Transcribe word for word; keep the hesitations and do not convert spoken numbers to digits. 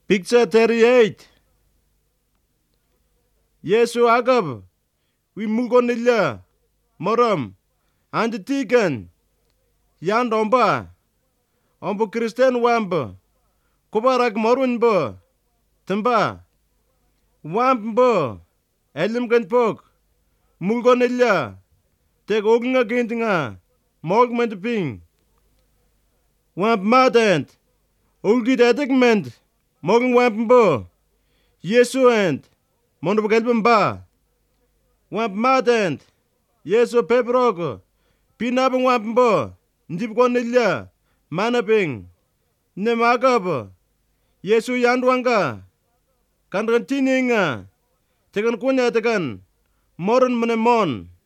Picture thirty-eight. Yesu agab wi mulgonilla moram and tigan yan domba ombo Christian wamba kubarak morun bo tamba wamb bo elim gan pok mulgonilla teg ognga gendinga mogment ping wamb madent ulgid edegment mogen wamb bo Yesu and mondo gelbem ba wamb madent Yesu pebrogo pinab wamb bo ndib gonilla manaping ne magab Yesu yandwanga kan tininga tegan kunya tegan moron menemon